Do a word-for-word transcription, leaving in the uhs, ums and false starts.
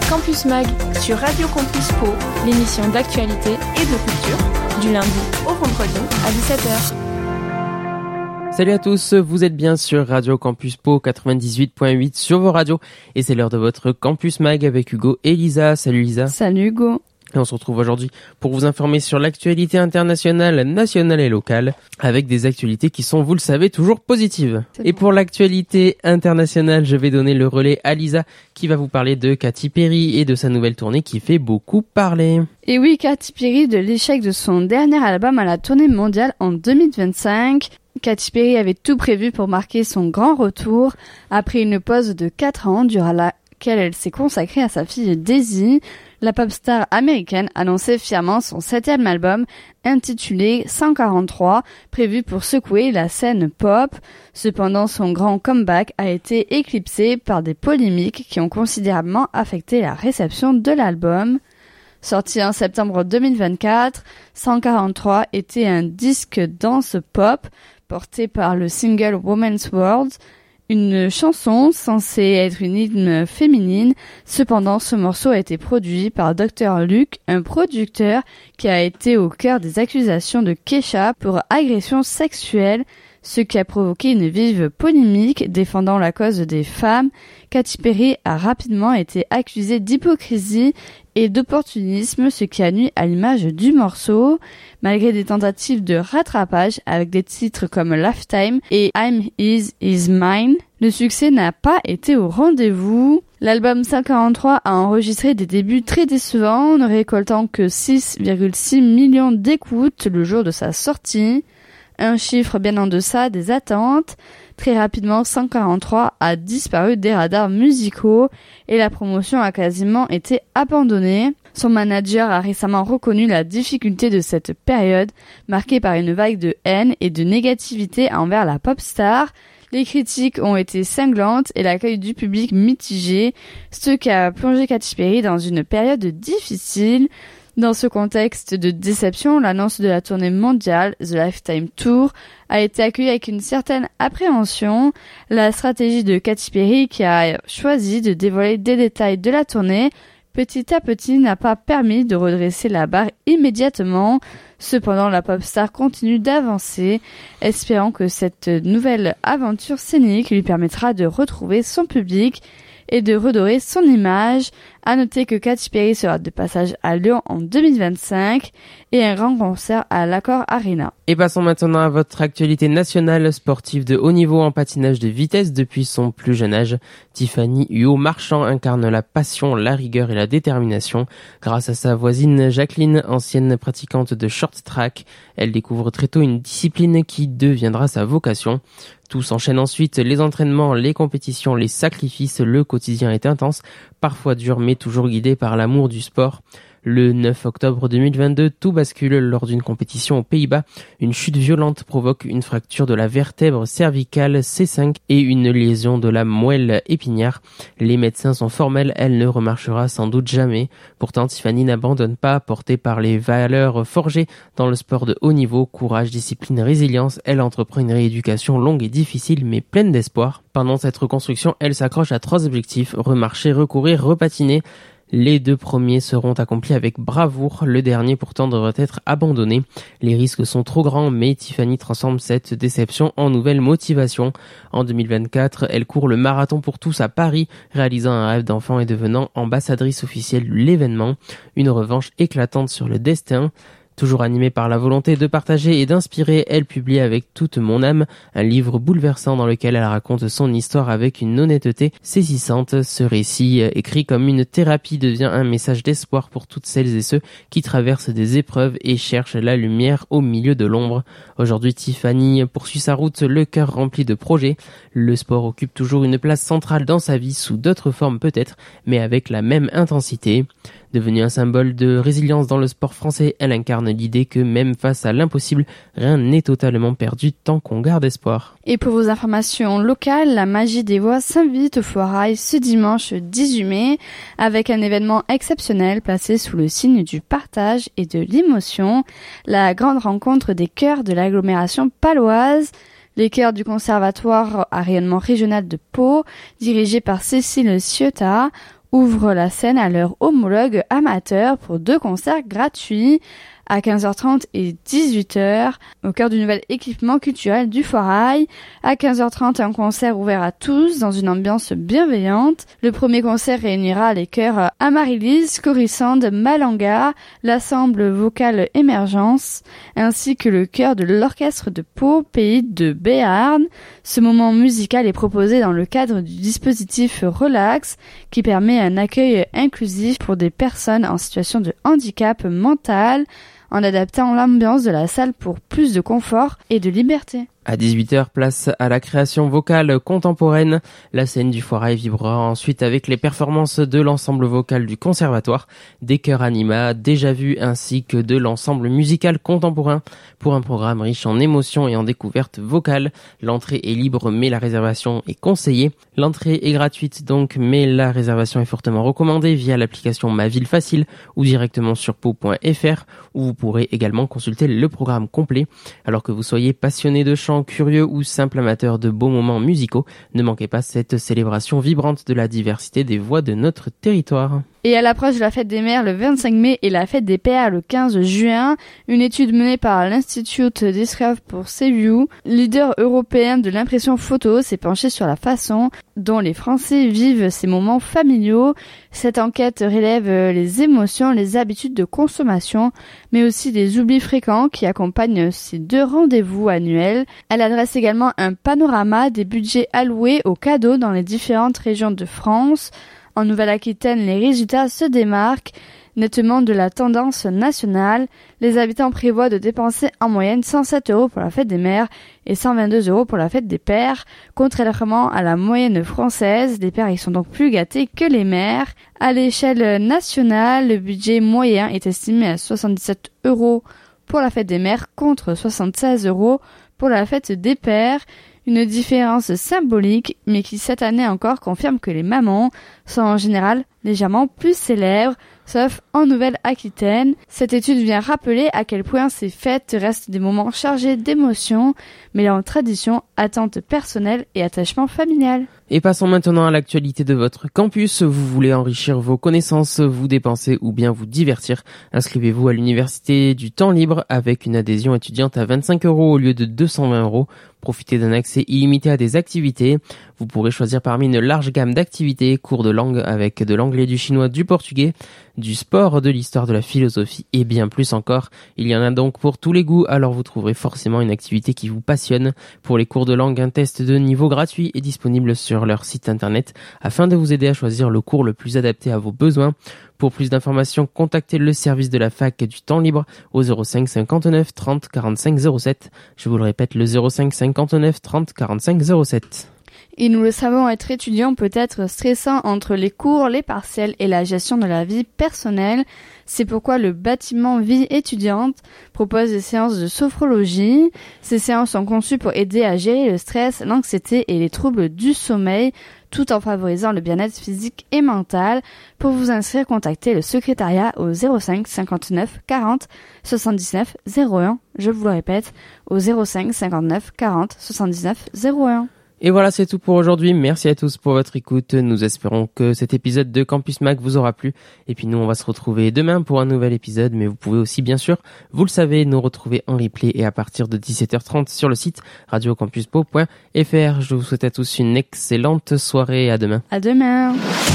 Campus Mag sur Radio Campus Pau, l'émission d'actualité et de culture, du lundi au vendredi à dix-sept heures. Salut à tous, vous êtes bien sur Radio Campus Pau quatre-vingt-dix-huit virgule huit sur vos radios et c'est l'heure de votre Campus Mag avec Hugo et Lisa. Salut Lisa. Salut Hugo. Et on se retrouve aujourd'hui pour vous informer sur l'actualité internationale, nationale et locale, avec des actualités qui sont, vous le savez, toujours positives. C'est et bon. Pour l'actualité internationale, je vais donner le relais à Lisa, qui va vous parler de Katy Perry et de sa nouvelle tournée qui fait beaucoup parler. Et oui, Katy Perry, de l'échec de son dernier album à la tournée mondiale en deux mille vingt-cinq. Katy Perry avait tout prévu pour marquer son grand retour, après une pause de quatre ans durant laquelle elle s'est consacrée à sa fille Daisy. La pop star américaine annonçait fièrement son septième album intitulé cent quarante-trois, prévu pour secouer la scène pop. Cependant, son grand comeback a été éclipsé par des polémiques qui ont considérablement affecté la réception de l'album. Sorti en septembre deux mille vingt-quatre, cent quarante-trois était un disque dance pop porté par le single Woman's World, une chanson censée être une hymne féminine. Cependant, ce morceau a été produit par docteur Luke, un producteur qui a été au cœur des accusations de Kesha pour agression sexuelle, ce qui a provoqué une vive polémique défendant la cause des femmes. Katy Perry a rapidement été accusée d'hypocrisie et d'opportunisme, ce qui a nui à l'image du morceau. Malgré des tentatives de rattrapage avec des titres comme Lifetime et I'm His, He's Mine, le succès n'a pas été au rendez-vous. L'album cent quarante-trois a enregistré des débuts très décevants, ne récoltant que six virgule six millions d'écoutes le jour de sa sortie. Un chiffre bien en deçà des attentes. Très rapidement, cent quarante-trois a disparu des radars musicaux et la promotion a quasiment été abandonnée. Son manager a récemment reconnu la difficulté de cette période, marquée par une vague de haine et de négativité envers la pop star. Les critiques ont été cinglantes et l'accueil du public mitigé, ce qui a plongé Katy Perry dans une période difficile. Dans ce contexte de déception, l'annonce de la tournée mondiale, The Lifetime Tour, a été accueillie avec une certaine appréhension. La stratégie de Katy Perry, qui a choisi de dévoiler des détails de la tournée, petit à petit n'a pas permis de redresser la barre immédiatement. Cependant, la pop star continue d'avancer, espérant que cette nouvelle aventure scénique lui permettra de retrouver son public et de redorer son image. À noter que Katy Perry sera de passage à Lyon en deux mille vingt-cinq et un grand concert à l'Accor Arena. Et passons maintenant à votre actualité nationale sportive de haut niveau en patinage de vitesse depuis son plus jeune âge. Tiffany Huot-Marchand incarne la passion, la rigueur et la détermination. Grâce à sa voisine Jacqueline, ancienne pratiquante de short track, elle découvre très tôt une discipline qui deviendra sa vocation. Tout s'enchaîne ensuite, les entraînements, les compétitions, les sacrifices, le quotidien est intense, parfois dur mais toujours guidé par l'amour du sport. Le neuf octobre deux mille vingt-deux, tout bascule lors d'une compétition aux Pays-Bas. Une chute violente provoque une fracture de la vertèbre cervicale C cinq et une lésion de la moelle épinière. Les médecins sont formels, elle ne remarchera sans doute jamais. Pourtant, Tiffany n'abandonne pas, portée par les valeurs forgées dans le sport de haut niveau, courage, discipline, résilience. Elle entreprend une rééducation longue et difficile mais pleine d'espoir. Pendant cette reconstruction, elle s'accroche à trois objectifs: remarcher, recourir, repatiner. Les deux premiers seront accomplis avec bravoure, le dernier pourtant devrait être abandonné. Les risques sont trop grands, mais Tiffany transforme cette déception en nouvelle motivation. En deux mille vingt-quatre, elle court le marathon pour tous à Paris, réalisant un rêve d'enfant et devenant ambassadrice officielle de l'événement. Une revanche éclatante sur le destin. Toujours animée par la volonté de partager et d'inspirer, elle publie avec toute mon âme un livre bouleversant dans lequel elle raconte son histoire avec une honnêteté saisissante. Ce récit, écrit comme une thérapie, devient un message d'espoir pour toutes celles et ceux qui traversent des épreuves et cherchent la lumière au milieu de l'ombre. Aujourd'hui, Tiffany poursuit sa route, le cœur rempli de projets. Le sport occupe toujours une place centrale dans sa vie, sous d'autres formes peut-être, mais avec la même intensité. Devenue un symbole de résilience dans le sport français, elle incarne l'idée que même face à l'impossible, rien n'est totalement perdu tant qu'on garde espoir. Et pour vos informations locales, la Magie des Voix s'invite au Foirail ce dimanche dix-huit mai avec un événement exceptionnel placé sous le signe du partage et de l'émotion, la grande rencontre des chœurs de l'agglomération paloise. Les chœurs du Conservatoire à rayonnement régional de Pau, dirigés par Cécile Ciotat, ouvrent la scène à leurs homologues amateurs pour deux concerts gratuits à quinze heures trente et dix-huit heures au cœur du nouvel équipement culturel du Foirail. À quinze heures trente, un concert ouvert à tous dans une ambiance bienveillante. Le premier concert réunira les chœurs Amaryllis, Corissande, Malanga, l'ensemble vocal Émergence, ainsi que le chœur de l'orchestre de Pau, pays de Béarn. Ce moment musical est proposé dans le cadre du dispositif Relax, qui permet un accueil inclusif pour des personnes en situation de handicap mental, en adaptant l'ambiance de la salle pour plus de confort et de liberté. À dix-huit heures, place à la création vocale contemporaine. La scène du Foirail vibrera ensuite avec les performances de l'ensemble vocal du conservatoire, des chœurs Anima, déjà vus, ainsi que de l'ensemble musical contemporain. Pour un programme riche en émotions et en découvertes vocales, l'entrée est libre mais la réservation est conseillée. L'entrée est gratuite donc, mais la réservation est fortement recommandée via l'application Ma Ville Facile ou directement sur pau point f r, où vous pourrez également consulter le programme complet. Alors que vous soyez passionné de chant, curieux ou simple amateur de beaux moments musicaux, ne manquez pas cette célébration vibrante de la diversité des voix de notre territoire. Et à l'approche de la fête des mères le vingt-cinq mai et la fête des pères le quinze juin, une étude menée par l'Institut d'Escrav pour Seviu, leader européen de l'impression photo, s'est penchée sur la façon dont les Français vivent ces moments familiaux. Cette enquête relève les émotions, les habitudes de consommation, mais aussi des oublis fréquents qui accompagnent ces deux rendez-vous annuels. Elle adresse également un panorama des budgets alloués aux cadeaux dans les différentes régions de France. En Nouvelle-Aquitaine, les résultats se démarquent nettement de la tendance nationale. Les habitants prévoient de dépenser en moyenne cent sept euros pour la fête des mères et cent vingt-deux euros pour la fête des pères. Contrairement à la moyenne française, les pères y sont donc plus gâtés que les mères. À l'échelle nationale, le budget moyen est estimé à soixante-dix-sept euros pour la fête des mères contre soixante-seize euros pour la fête des pères. Une différence symbolique, mais qui cette année encore confirme que les mamans sont en général légèrement plus célèbres, sauf en Nouvelle-Aquitaine. Cette étude vient rappeler à quel point ces fêtes restent des moments chargés d'émotions, mêlant en tradition, attentes personnelles et attachement familial. Et passons maintenant à l'actualité de votre campus. Vous voulez enrichir vos connaissances, vous dépenser ou bien vous divertir. Inscrivez-vous à l'Université du Temps Libre avec une adhésion étudiante à vingt-cinq euros au lieu de deux cent vingt euros. Profitez d'un accès illimité à des activités. Vous pourrez choisir parmi une large gamme d'activités, cours de langue avec de l'anglais, du chinois, du portugais, du sport, de l'histoire, de la philosophie et bien plus encore. Il y en a donc pour tous les goûts, alors vous trouverez forcément une activité qui vous passionne. Pour les cours de langue, un test de niveau gratuit est disponible sur leur site internet afin de vous aider à choisir le cours le plus adapté à vos besoins. Pour plus d'informations, contactez le service de la fac du temps libre au zéro cinq cinquante-neuf trente quarante-cinq zéro sept. Je vous le répète, le zéro cinq cinquante-neuf trente quarante-cinq zéro sept. Et nous le savons, être étudiant peut être stressant entre les cours, les partiels et la gestion de la vie personnelle. C'est pourquoi le bâtiment Vie étudiante propose des séances de sophrologie. Ces séances sont conçues pour aider à gérer le stress, l'anxiété et les troubles du sommeil, tout en favorisant le bien-être physique et mental. Pour vous inscrire, contactez le secrétariat au zéro cinq cinquante-neuf quarante soixante-dix-neuf zéro un. Je vous le répète, au zéro cinq cinquante-neuf quarante soixante-dix-neuf zéro un. Et voilà, c'est tout pour aujourd'hui. Merci à tous pour votre écoute. Nous espérons que cet épisode de Campus Mag vous aura plu. Et puis nous, on va se retrouver demain pour un nouvel épisode. Mais vous pouvez aussi, bien sûr, vous le savez, nous retrouver en replay et à partir de dix-sept heures trente sur le site radio campus pau point f r. Je vous souhaite à tous une excellente soirée et à demain. À demain.